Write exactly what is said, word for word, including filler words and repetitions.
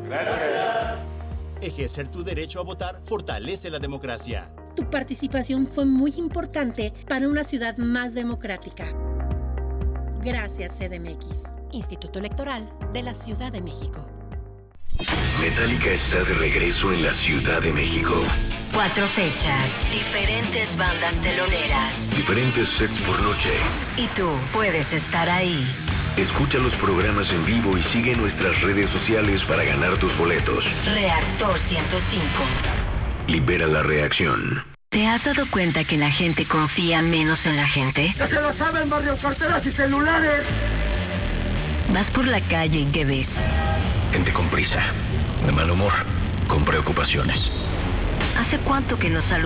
Gracias. Ejercer tu derecho a votar fortalece la democracia. Tu participación fue muy importante para una ciudad más democrática. Gracias, C D M X. Instituto Electoral de la Ciudad de México. Metallica está de regreso en la Ciudad de México. Cuatro fechas, diferentes bandas teloneras. Diferentes sets por noche. Y tú puedes estar ahí. Escucha los programas en vivo y sigue nuestras redes sociales para ganar tus boletos. Reactor ciento cinco. Libera la reacción. ¿Te has dado cuenta que la gente confía menos en la gente? ¡Ya se lo saben, barrio, carteras y celulares! Vas por la calle y ¿qué ves? Gente con prisa, de mal humor, con preocupaciones. ¿Hace cuánto que no saludas?